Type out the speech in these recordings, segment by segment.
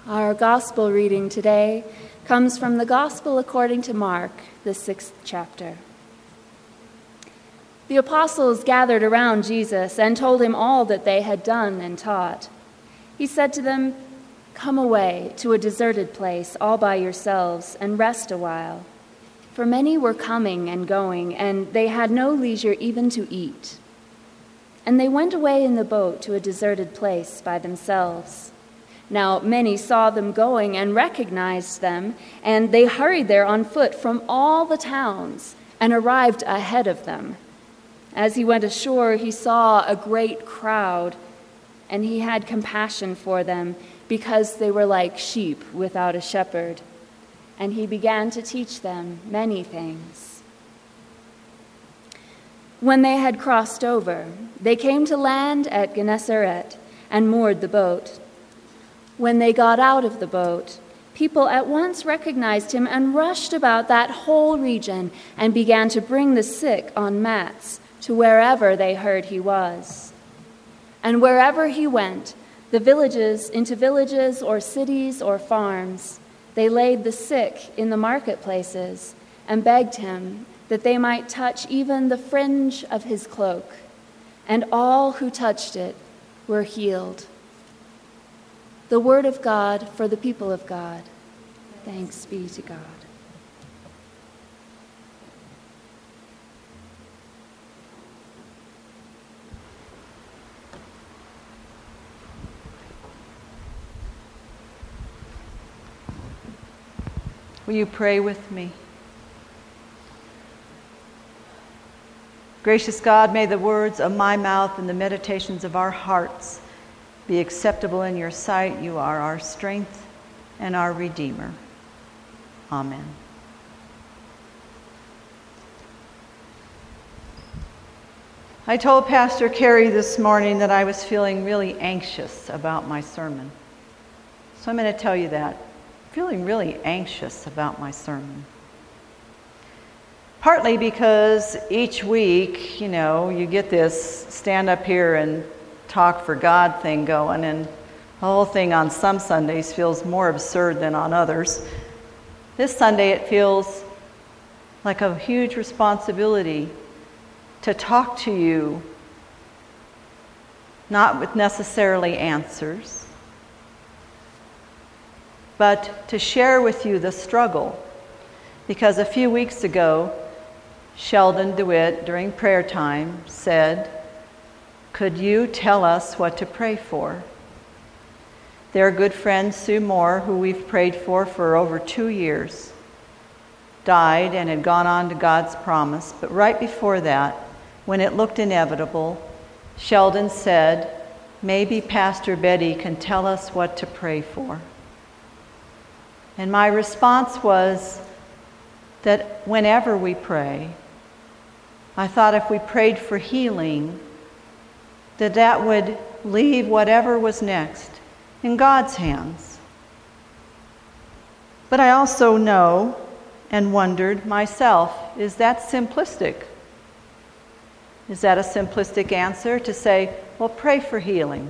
Our gospel reading today comes from the Gospel according to Mark, the 6th chapter. The apostles gathered around Jesus and told him all that they had done and taught. He said to them, "Come away to a deserted place all by yourselves and rest a while." For many were coming and going, and they had no leisure even to eat. And they went away in the boat to a deserted place by themselves. Now many saw them going and recognized them, and they hurried there on foot from all the towns and arrived ahead of them. As he went ashore, he saw a great crowd, and he had compassion for them because they were like sheep without a shepherd. And he began to teach them many things. When they had crossed over, they came to land at Gennesaret and moored the boat. When they got out of the boat, people at once recognized him and rushed about that whole region and began to bring the sick on mats to wherever they heard he was. And wherever he went, into villages or cities or farms, they laid the sick in the marketplaces and begged him that they might touch even the fringe of his cloak. And all who touched it were healed. The word of God for the people of God. Thanks be to God. Will you pray with me? Gracious God, may the words of my mouth and the meditations of our hearts be acceptable in your sight. You are our strength and our Redeemer. Amen. I told Pastor Carrie this morning that I was feeling really anxious about my sermon. So I'm going to tell you that. Feeling really anxious about my sermon. Partly because each week, you get this stand up here and talk for God thing going, and the whole thing on some Sundays feels more absurd than on others. This Sunday it feels like a huge responsibility to talk to you, not with necessarily answers, but to share with you the struggle. Because a few weeks ago, Sheldon DeWitt, during prayer time, said, "Could you tell us what to pray for?" Their good friend Sue Moore, who we've prayed for over 2 years, died and had gone on to God's promise. But right before that, when it looked inevitable, Sheldon said, "Maybe Pastor Betty can tell us what to pray for." And my response was that whenever we pray, I thought if we prayed for healing, that would leave whatever was next in God's hands. But I also know and wondered myself, is that simplistic? Is that a simplistic answer to say, well, pray for healing?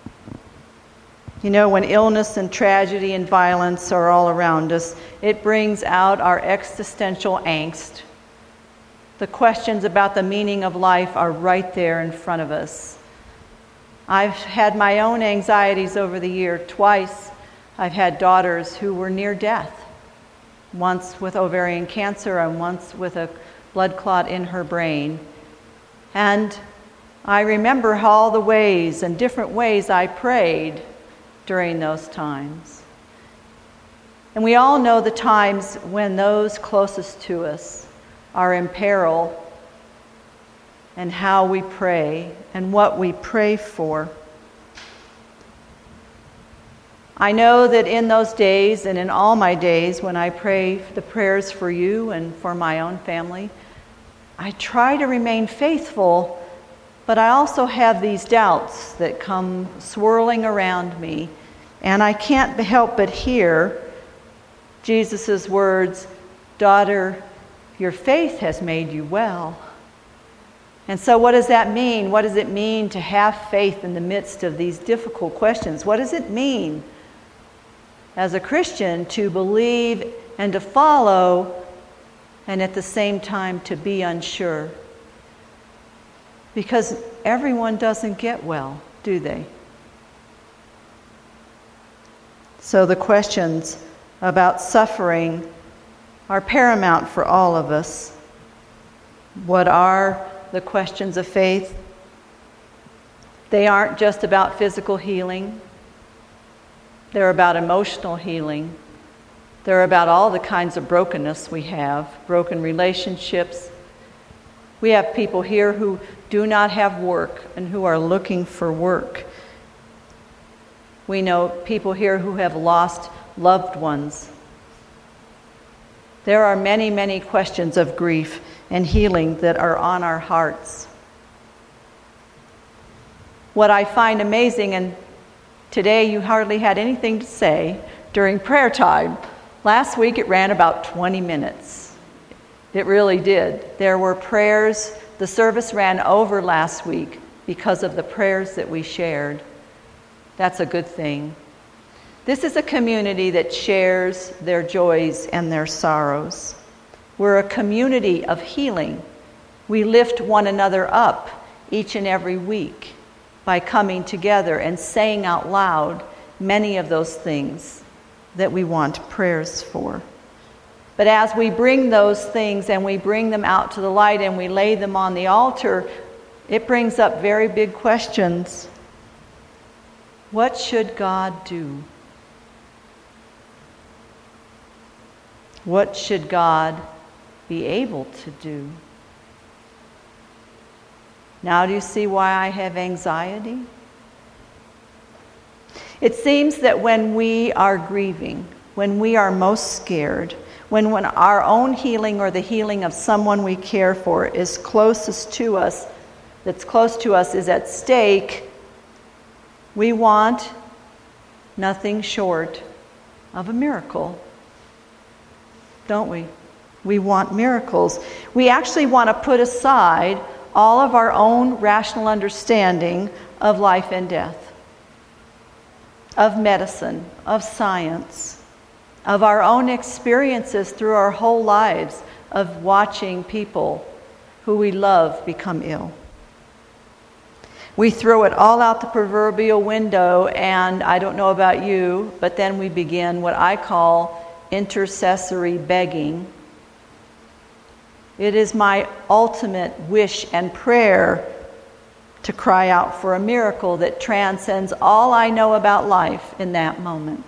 When illness and tragedy and violence are all around us, it brings out our existential angst. The questions about the meaning of life are right there in front of us. I've had my own anxieties over the year. Twice I've had daughters who were near death, once with ovarian cancer and once with a blood clot in her brain. And I remember all the ways and different ways I prayed during those times. And we all know the times when those closest to us are in peril, and how we pray and what we pray for. I know that in those days and in all my days when I pray the prayers for you and for my own family, I try to remain faithful, but I also have these doubts that come swirling around me, and I can't help but hear Jesus' words, "Daughter, your faith has made you well." And so what does that mean? What does it mean to have faith in the midst of these difficult questions? What does it mean as a Christian to believe and to follow, and at the same time to be unsure. Because everyone doesn't get well, do they? So the questions about suffering are paramount for all of us. What are the questions of faith? They aren't just about physical healing. They're about emotional healing. They're about all the kinds of brokenness we have, broken relationships. We have people here who do not have work and who are looking for work. We know people here who have lost loved ones. There are many, many questions of grief and healing that are on our hearts. What I find amazing, and today you hardly had anything to say during prayer time. Last week it ran about 20 minutes. It really did. There were prayers. The service ran over last week because of the prayers that we shared. That's a good thing. This is a community that shares their joys and their sorrows. We're a community of healing. We lift one another up each and every week by coming together and saying out loud many of those things that we want prayers for. But as we bring those things and we bring them out to the light and we lay them on the altar, it brings up very big questions. What should God do? What should God be able to do? Now do you see why I have anxiety? It seems that when we are grieving, when we are most scared, when our own healing or the healing of someone we care for is closest to us, that's close to us is at stake, we want nothing short of a miracle. Don't we? We want miracles. We actually want to put aside all of our own rational understanding of life and death, of medicine, of science, of our own experiences through our whole lives of watching people who we love become ill. We throw it all out the proverbial window, and I don't know about you, but then we begin what I call intercessory begging. It is my ultimate wish and prayer to cry out for a miracle that transcends all I know about life in that moment.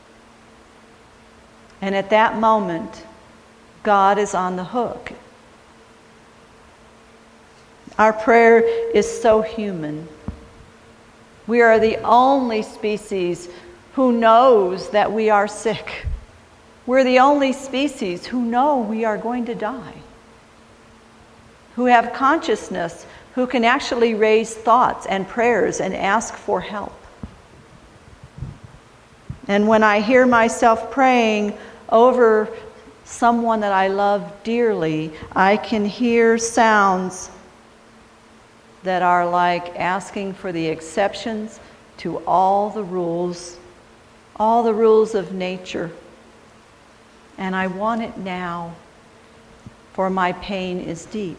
And at that moment, God is on the hook. Our prayer is so human. We are the only species who knows that we are sick. We're the only species who know we are going to die, who have consciousness, who can actually raise thoughts and prayers and ask for help. And when I hear myself praying over someone that I love dearly, I can hear sounds that are like asking for the exceptions to all the rules of nature. And I want it now, for my pain is deep.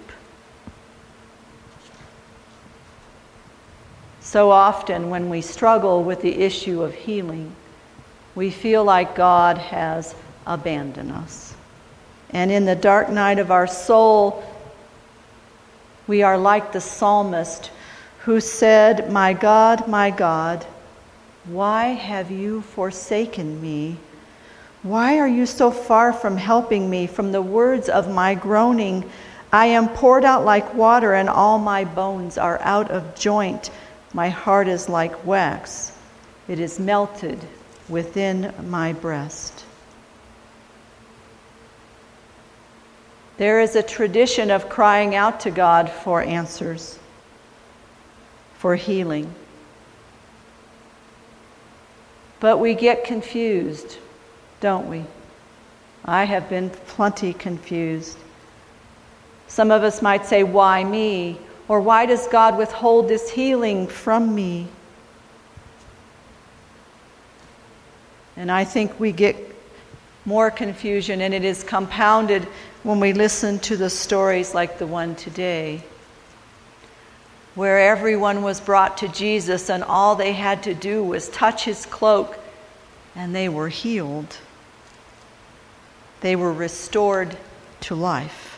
So often when we struggle with the issue of healing, we feel like God has abandoned us. And in the dark night of our soul, we are like the psalmist who said, my God, why have you forsaken me? Why are you so far from helping me? From the words of my groaning, I am poured out like water, and all my bones are out of joint. My heart is like wax. It is melted within my breast. There is a tradition of crying out to God for answers, for healing. But we get confused, don't we? I have been plenty confused. Some of us might say, why me? Or why does God withhold this healing from me? And I think we get more confusion, and it is compounded when we listen to the stories like the one today, where everyone was brought to Jesus and all they had to do was touch his cloak and they were healed. They were restored to life.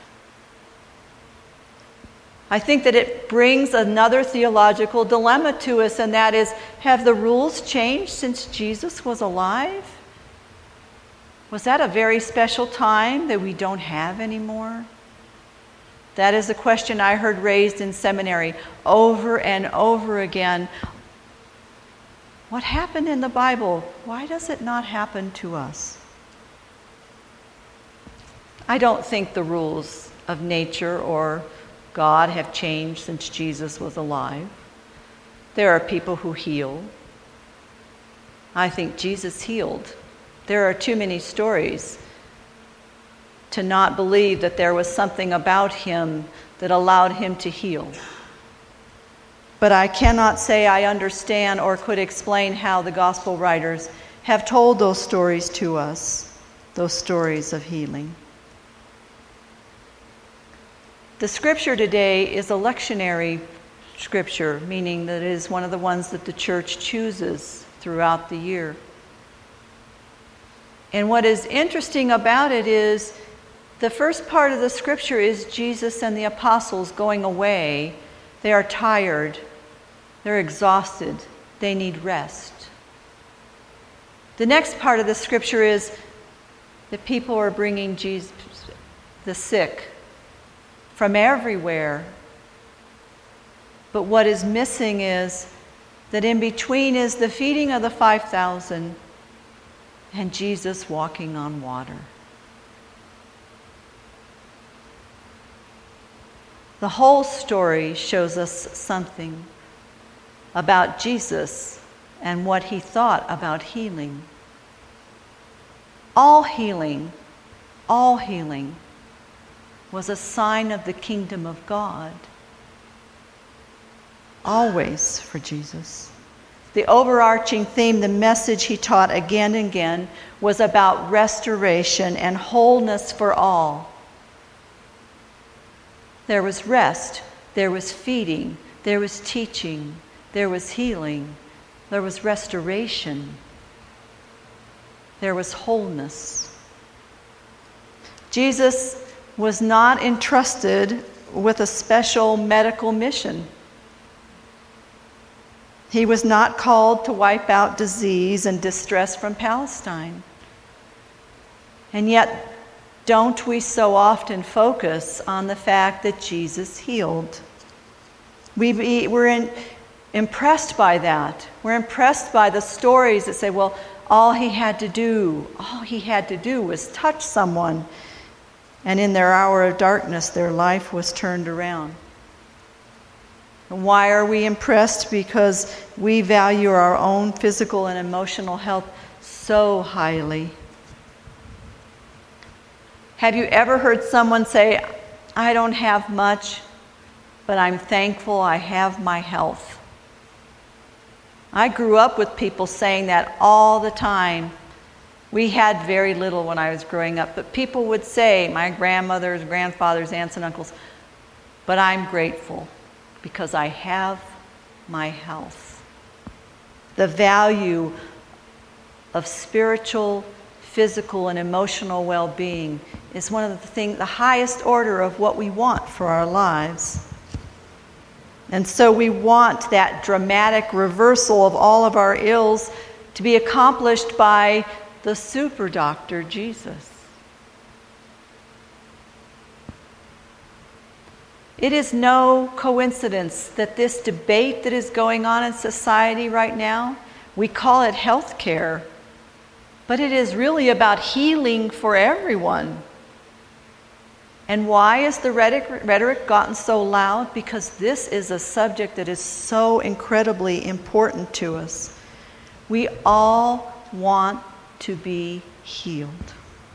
I think that it brings another theological dilemma to us, and that is, have the rules changed since Jesus was alive? Was that a very special time that we don't have anymore? That is a question I heard raised in seminary over and over again. What happened in the Bible? Why does it not happen to us? I don't think the rules of nature or God have changed since Jesus was alive. There are people who heal. I think Jesus healed. There are too many stories to not believe that there was something about him that allowed him to heal. But I cannot say I understand or could explain how the gospel writers have told those stories to us, those stories of healing. The scripture today is a lectionary scripture, meaning that it is one of the ones that the church chooses throughout the year. And what is interesting about it is the first part of the scripture is Jesus and the apostles going away. They are tired. They're exhausted. They need rest. The next part of the scripture is that people are bringing Jesus, the sick, from everywhere. But what is missing is that in between is the feeding of the 5,000 and Jesus walking on water. The whole story shows us something about Jesus and what he thought about healing. All healing was a sign of the kingdom of God. Always for Jesus. The overarching theme, the message he taught again and again, was about restoration and wholeness for all. There was rest, there was feeding, there was teaching, there was healing, there was restoration, there was wholeness. Jesus was not entrusted with a special medical mission. He was not called to wipe out disease and distress from Palestine. And yet, don't we so often focus on the fact that Jesus healed? We're impressed by that. We're impressed by the stories that say, well, all he had to do was touch someone, and in their hour of darkness, their life was turned around. And why are we impressed? Because we value our own physical and emotional health so highly. Have you ever heard someone say, I don't have much, but I'm thankful I have my health? I grew up with people saying that all the time. We had very little when I was growing up, but people would say, my grandmothers, grandfathers, aunts, and uncles, but I'm grateful because I have my health. The value of spiritual, physical, and emotional well-being is one of the highest order of what we want for our lives. And so we want that dramatic reversal of all of our ills to be accomplished by the super doctor, Jesus. It is no coincidence that this debate that is going on in society right now, we call it health care, but it is really about healing for everyone. And why has the rhetoric gotten so loud? Because this is a subject that is so incredibly important to us. We all want to be healed.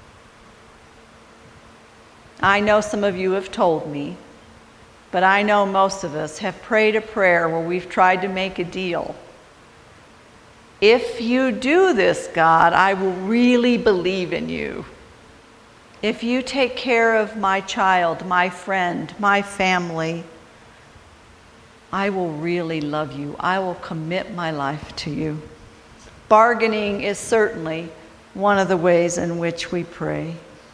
I know some of you have told me, but I know most of us have prayed a prayer where we've tried to make a deal. If you do this, God, I will really believe in you. If you take care of my child, my friend, my family, I will really love you. I will commit my life to you. Bargaining is certainly one of the ways in which we pray.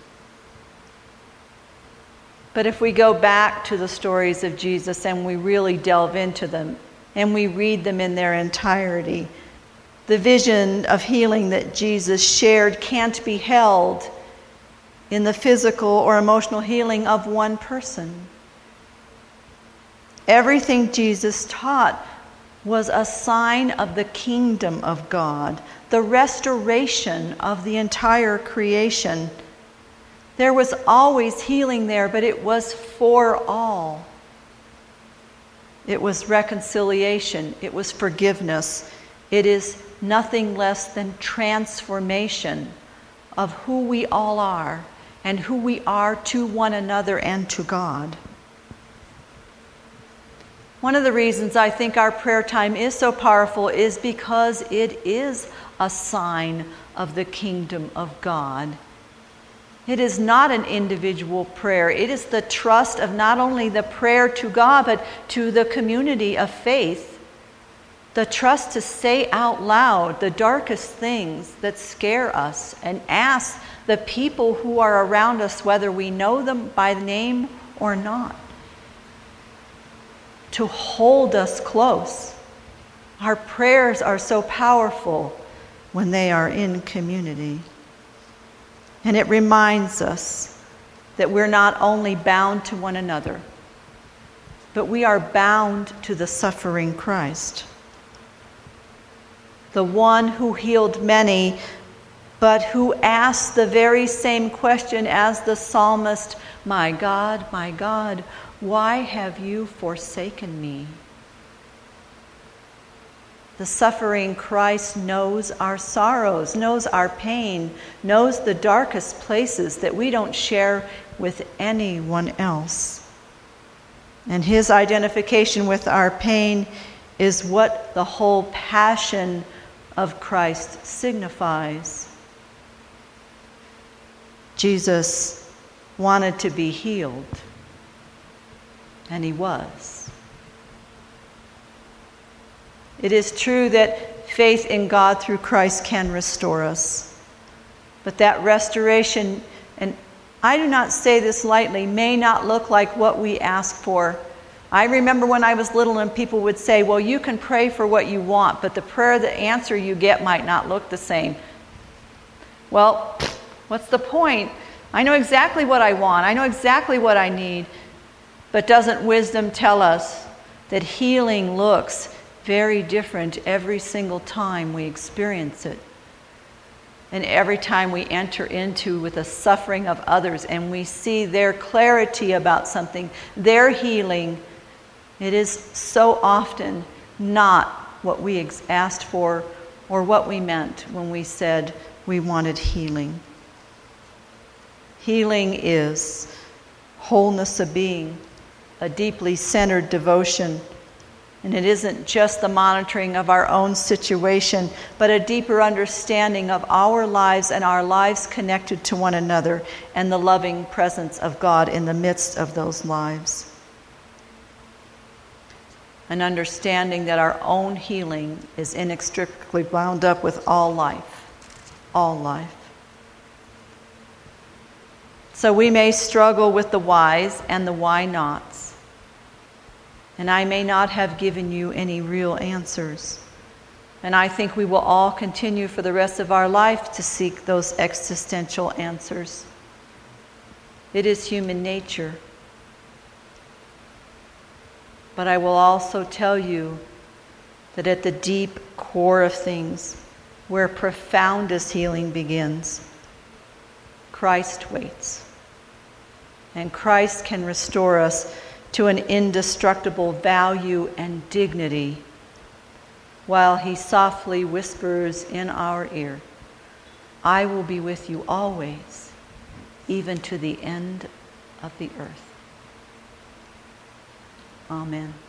But if we go back to the stories of Jesus and we really delve into them and we read them in their entirety, the vision of healing that Jesus shared can't be held in the physical or emotional healing of one person. Everything Jesus taught was a sign of the kingdom of God, the restoration of the entire creation. There was always healing there, but it was for all. It was reconciliation. It was forgiveness. It is nothing less than transformation of who we all are and who we are to one another and to God. One of the reasons I think our prayer time is so powerful is because it is a sign of the kingdom of God. It is not an individual prayer. It is the trust of not only the prayer to God, but to the community of faith. The trust to say out loud the darkest things that scare us and ask the people who are around us, whether we know them by name or not, to hold us close. Our prayers are so powerful when they are in community. And it reminds us that we're not only bound to one another, but we are bound to the suffering Christ. The one who healed many, but who asked the very same question as the psalmist, my God, why have you forsaken me? The suffering Christ knows our sorrows, knows our pain, knows the darkest places that we don't share with anyone else. And his identification with our pain is what the whole passion of Christ signifies. Jesus wanted to be healed, and he was. It is true that faith in God through Christ can restore us. But that restoration, and I do not say this lightly, may not look like what we ask for. I remember when I was little and people would say, well, you can pray for what you want, but the prayer, the answer you get might not look the same. Well, what's the point? I know exactly what I want. I know exactly what I need. But doesn't wisdom tell us that healing looks very different every single time we experience it? And every time we enter into with the suffering of others and we see their clarity about something, their healing, it is so often not what we asked for or what we meant when we said we wanted healing. Healing is wholeness of being, a deeply centered devotion. And it isn't just the monitoring of our own situation, but a deeper understanding of our lives and our lives connected to one another and the loving presence of God in the midst of those lives. An understanding that our own healing is inextricably bound up with all life. All life. So we may struggle with the whys and the why nots. And I may not have given you any real answers. And I think we will all continue for the rest of our life to seek those existential answers. It is human nature. But I will also tell you that at the deep core of things, where profoundest healing begins, Christ waits. And Christ can restore us to an indestructible value and dignity while he softly whispers in our ear, I will be with you always, even to the end of the earth. Amen.